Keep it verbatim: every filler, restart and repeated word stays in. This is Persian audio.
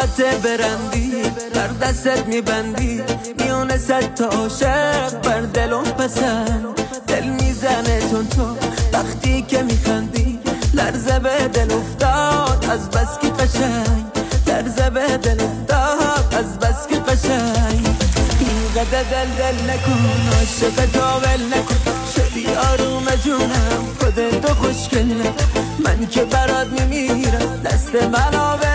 ساعت برندی بر دستت میبندی، میونه صد تا عاشق بر دلم پسند. دل میزنه تون تو وقتی که میخندی، لرزه به دل افتاد از بس که قشنگ، لرزه به دل افتاد از بس که قشنگ. اینقدر دل دل نکن، عاشق تو ول نکن، شدی آروم جونم، خودتو خوشگله، من که برات میمیرم، دست منو